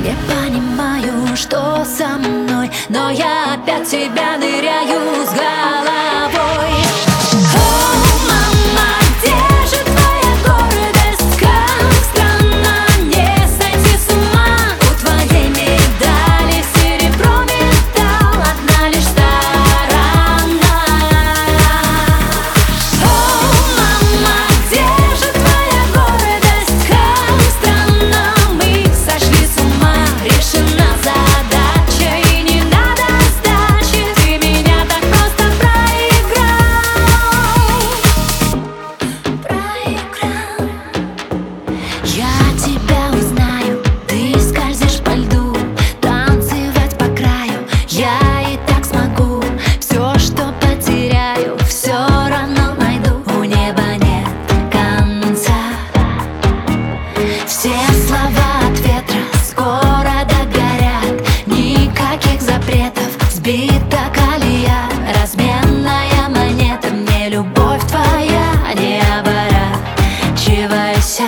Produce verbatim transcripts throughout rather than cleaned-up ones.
Не понимаю, что со мной, но я опять в тебя ныряю с головой. О, мама, где же твоя гордость? Как странно не сойти с ума. У твоей медали серебро, металл, одна лишь сторона. О, мама, где же твоя гордость? Как странно мы сошли с ума. Решена задача и не надо сдачи. Ты меня так просто проиграл. Проиграл. Я тебя узнаю, ты скользишь по льду, танцевать по краю я и так смогу. Все, что потеряю, все равно найду. У неба нет конца. Все слова от ветра скоро догорят. Никаких запретов, сбита колея, разменная монета. Мне любовь твоя, не оборачивайся.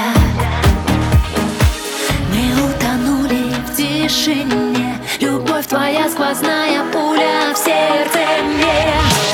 Мы утонули в тишине. Любовь твоя сквозная пуля в сердце мне.